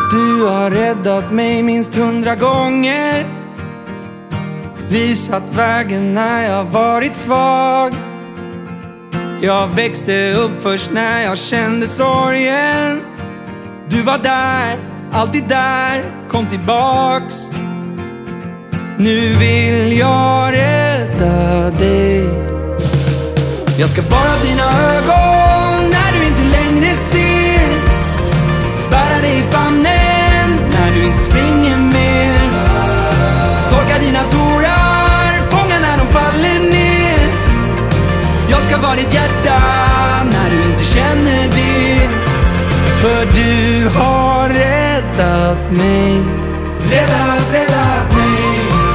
Du har räddat mig minst 100 gånger, visat vägen när jag varit svag. Jag växte upp först när jag kände sorgen. Du var där, alltid där, kom tillbaks. Nu vill jag rädda dig. Jag ska vara dina ögon när du inte längre ser, bära dig i famnen när du inte springer mer, torka dina tårar, fånga när de faller ner. Jag ska vara ditt hjärta när du inte känner det, för du har räddat mig. Räddat mig.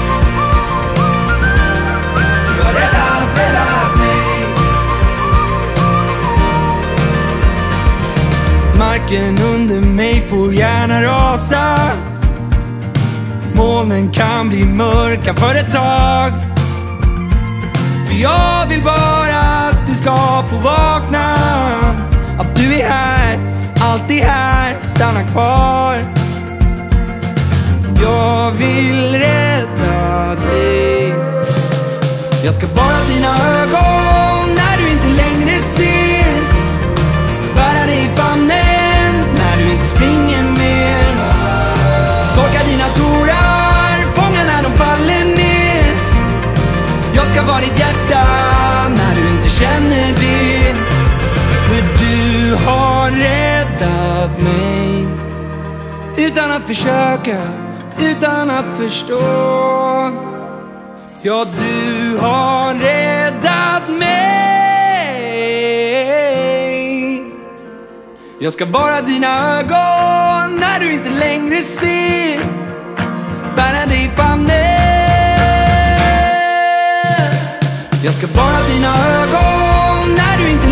Du har räddat mig. Marken under mig får gärna rasa, molnen kan bli mörka för ett tag, för jag vill bara att du ska få vakna, att du är här, alltid här, stanna kvar. Jag vill rädda dig. Jag ska vara dina ögon när du inte längre ser, bära dig i famnen när du inte springer mer, torka dina tårar, fånga när de faller ner. Jag ska vara ditt hjärta när du inte känner det, för du har räddat mig. Utan att försöka, utan att förstå. Ja, du har räddat mig. Jag ska vara dina ögon när du inte längre ser, bära dig i famnen. Jag ska vara dina ögon när du inte